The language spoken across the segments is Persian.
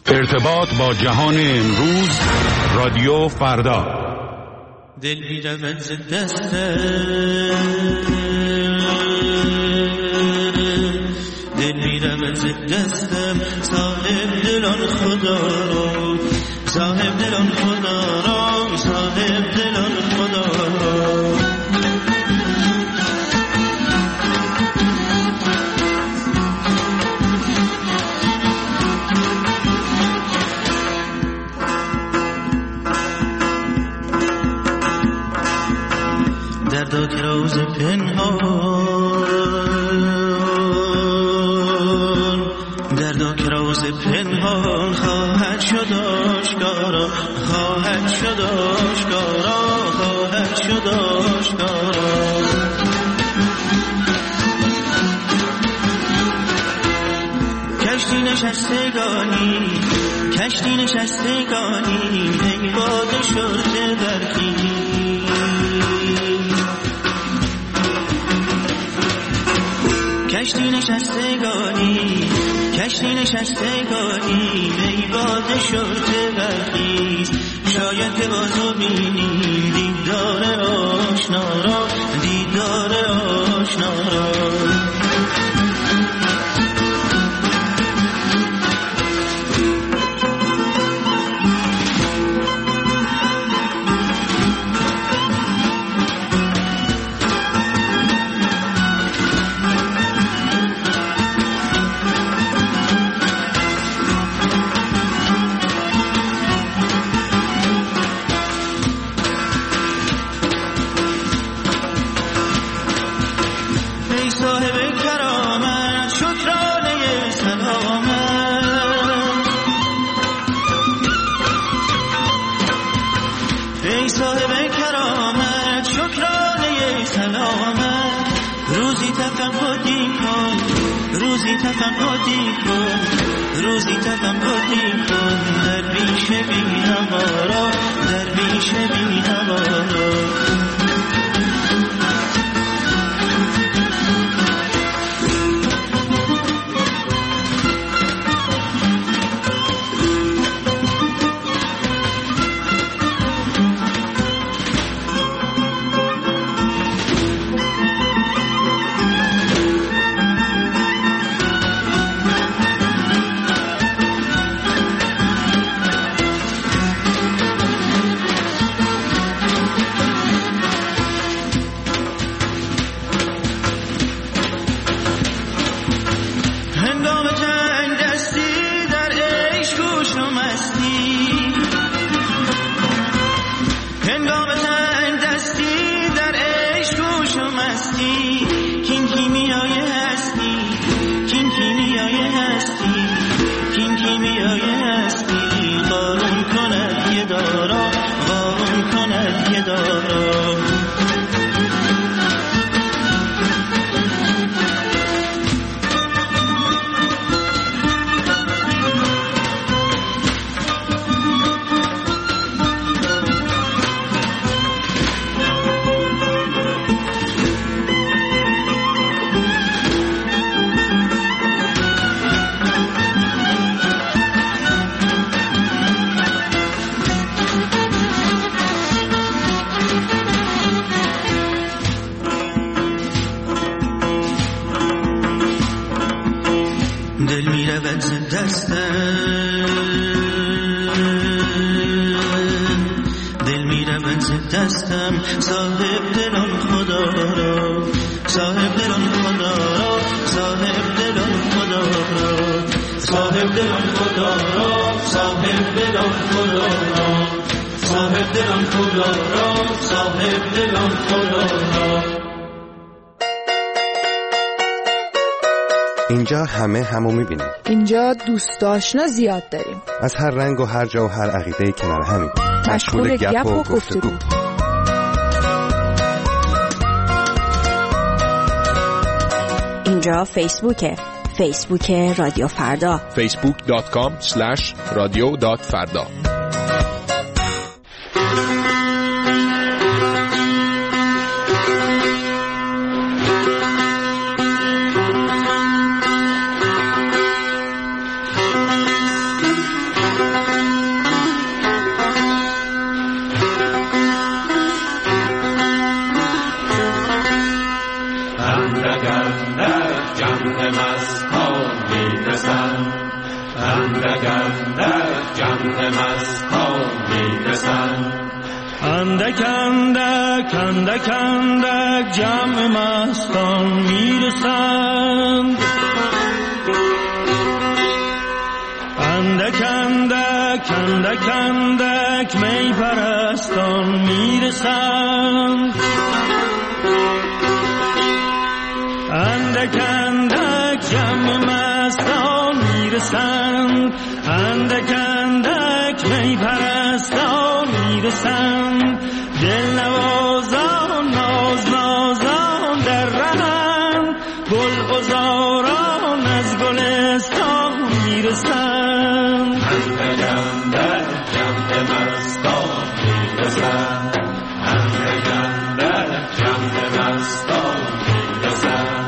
ارتباط با جهان امروز، رادیو فردا. دل می‌رود ز دستم، دل می‌رود ز دستم، صاحب دلان خدا را، صاحب دلان خدا را، صاحب دلان خدا را. دردا که روز پنهان، دردا که روز پنهان خواهد شد آشکارا، خواهد شد آشکارا، خواهد شد آشکارا. کشتی نشستگانی، کشتی نشستگانی، ای باد شرط برخی، کشتی نشستگانی، کشتی نشستگانی، ای باد شرط برخیز. شاید که بازو بینیم دیدار آشنا را، دیدار آشنا را. تفقدی کن، روزی تفقدی کن، درویش بی‌نوارا، درویش بی‌نوارا. دستم صاحب دلان خدا را، صاحب دلان خدا را، صاحب دلان خدا را، صاحب دلان خدا را، صاحب دلان خدا را، صاحب دلان خدا را، صاحب دلان خدا را. اینجا همو میبینیم. اینجا دوست آشنا زیاد داریم. از هر رنگ و هر جا و هر عقیده کنار همیم. مشغول گپ و گفتگو. اینجا فیسبوکه، فیسبوک رادیو فردا، facebook.com/radio.farda. اندک اندک اندک جمع مستان میرسند، اندک اندک اندک اندک می پرستان میرسند، اندک اندک جمع مستان میرسند، اندک اندک می پرستان میرسند، دل نوازان ناز نازان در رهند، گل غزاران از گلستان میرسند، اندک اندک جمع مستان میرسند، اندک اندک جمع مستان میرسند.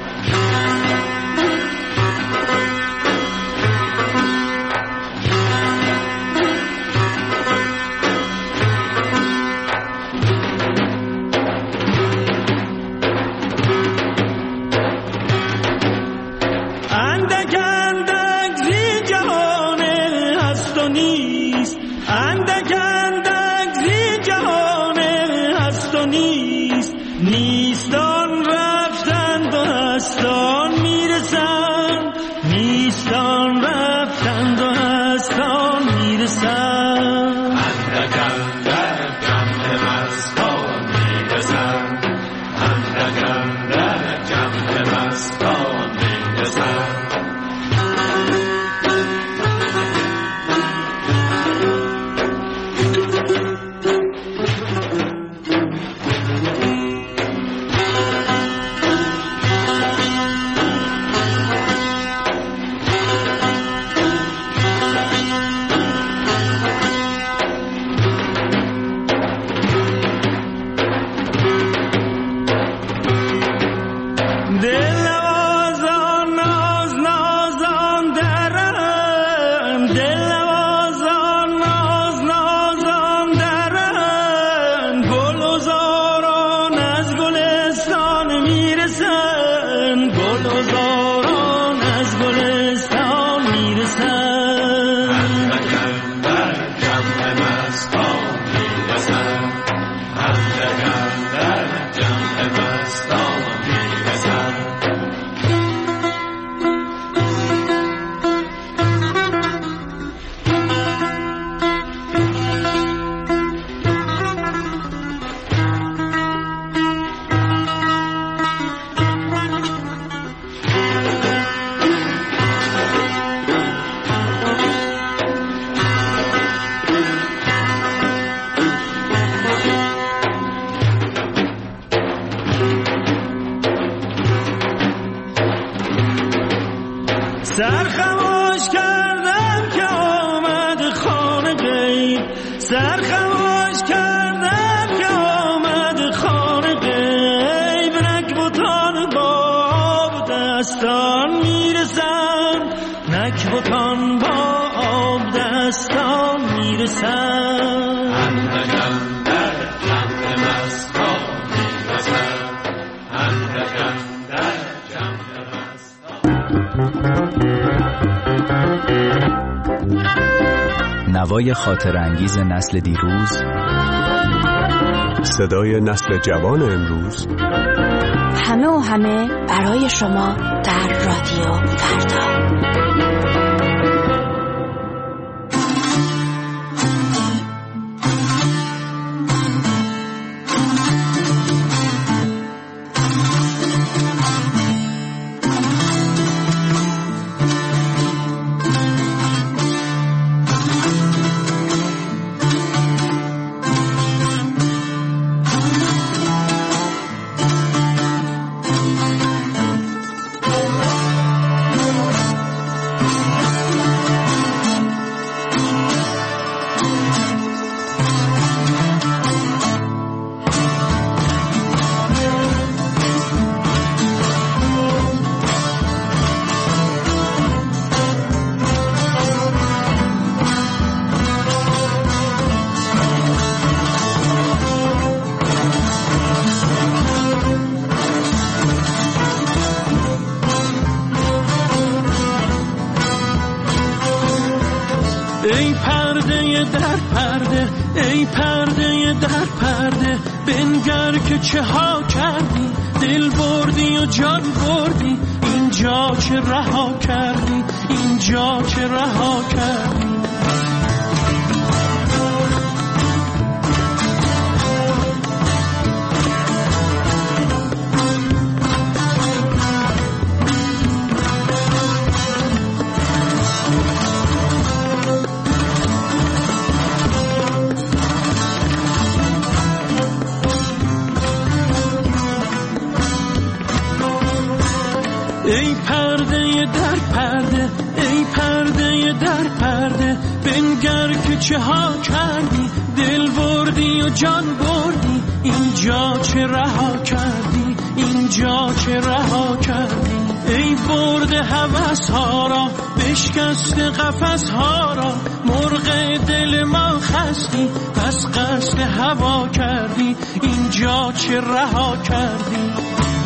نیستان رفتند و هستان میرسند، نیستان رفتند و هستان میرسند، اندک اندک جمع مستان میرسند، اندک اندک جمع مستان میرسند. سر خموش کردم که آمد خانه غیب، سر خموش کردم که آمد خانه غیب، نکبتان با آب دستان میرسند، نکبتان با آب دستان میرسند، اندک اندک جمع مستان میرسند، اندک اندک جمع نوای خاطر انگیز نسل دیروز، صدای نسل جوان امروز، همه و همه برای شما در رادیو فردا. ای پرده در پرده، ای پرده در پرده، بنگر که چه ها کردی، دل بردی و جان بردی، اینجا چه رها کردی، اینجا چه رها کردی. ای پرده در پرده، ای پرده در پرده، بنگر که چه ها کردی، دل بردی و جان بردی، اینجا چه رها کردی، اینجا چه رها کردی. ای برده هوس ها را، بشکست قفس ها را، مرغ دل ما خستی، پس قصد هوا کردی، اینجا چه رها کردی.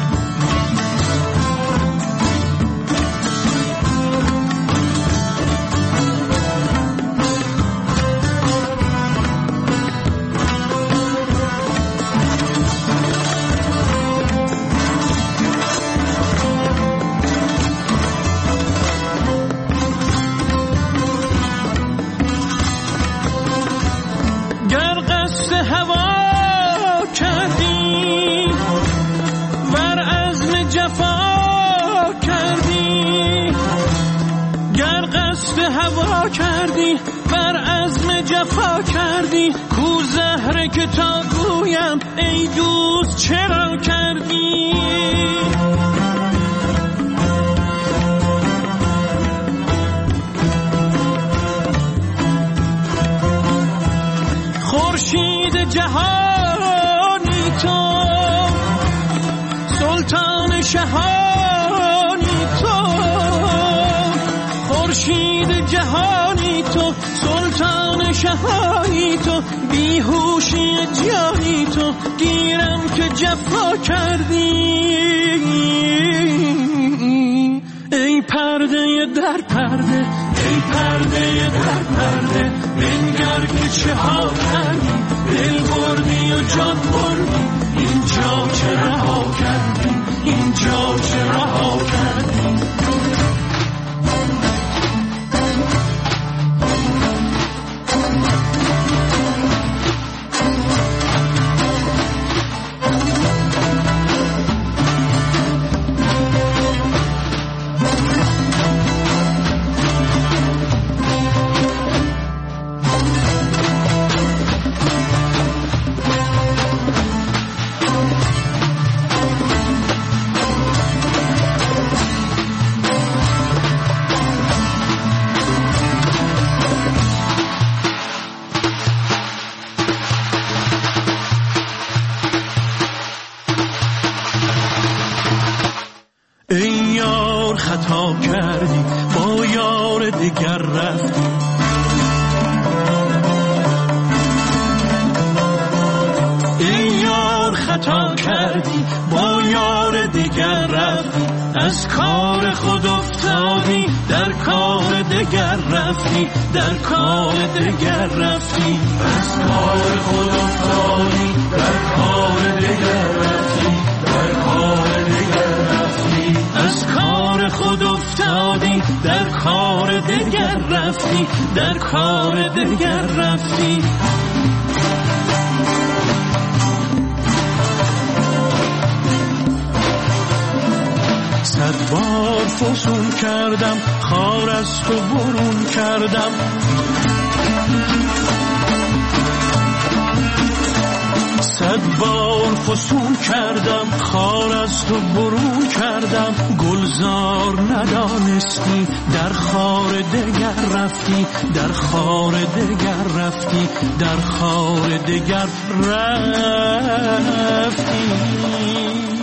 هوا کردی، بر عزم جفا کردی، کو زهره که تا گویم ای دوست چرا کردی. خورشید جهانی تو، سلطان شهانی تو، خورشید جهانی تو، سلطان شهانی تو، بیهوشی جانی تو، گیرم که جفا کردی. ای پرده در پرده، ای پرده در پرده، بنگر که چه ها کردی، دل بردی و جان بردی، اینجا چه رها کردی، اینجا چه رها کردی. ای یار خطا کردی، با یار دیگر رفتی، ای یار خطا کردی، با یار دیگر رفتی، از کار خود افتادی، در کار دیگر رفتی، در کار دیگر رفتی، از کار خود افتادی، در کار دیگر رفتی، در کار دیگر رفتی، از کار خود افتادی، در کار دیگر رفتی، در کار دیگر رفتی. صد بار فسون کردم، خار از تو برون کردم، صد بار فسون کردم، خار از تو برون کردم، گلزار ندانستی، در خار دگر رفتی، در خار دگر رفتی، در خار دگر رفتی.